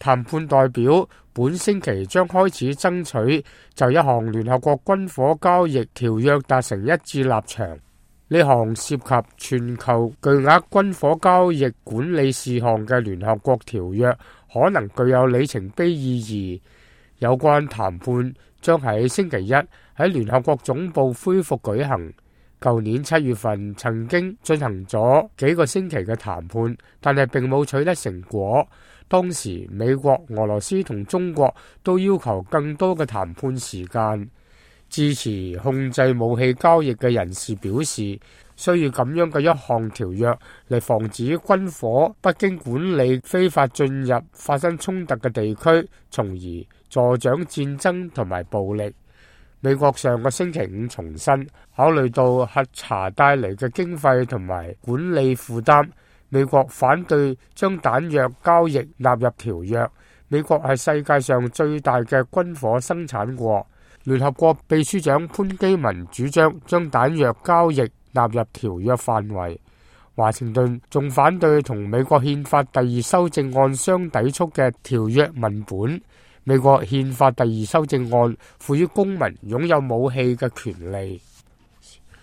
談判代表本星期將開始爭取就一項聯合國軍火交易條約達成一致立場。呢項涉及全球巨額軍火交易管理事項嘅聯合國條約可能具有里程碑意義。有關談判將喺星期一喺聯合國總部恢復舉行。舊年7月份曾經進行咗幾個星期嘅談判，但係並冇取得成果。當時美國、俄羅斯同中國都要求更多嘅談判時間。支持控制武器交易嘅人士表示，需要咁樣嘅一項條約嚟防止軍火不經管理非法進入發生衝突嘅地區，從而助長戰爭同埋暴力。美國上個星期五重申，考慮到核查帶嚟嘅經費同埋管理負擔，美國反對將彈藥交易納入條約。美國係世界上最大嘅軍火生產國。聯合國秘書長潘基文主張將彈藥交易納入條約範圍。華盛頓仲反對同美國憲法第2修正案相抵觸嘅條約文本。美國憲法第2修正案賦予公民擁有武器嘅權利。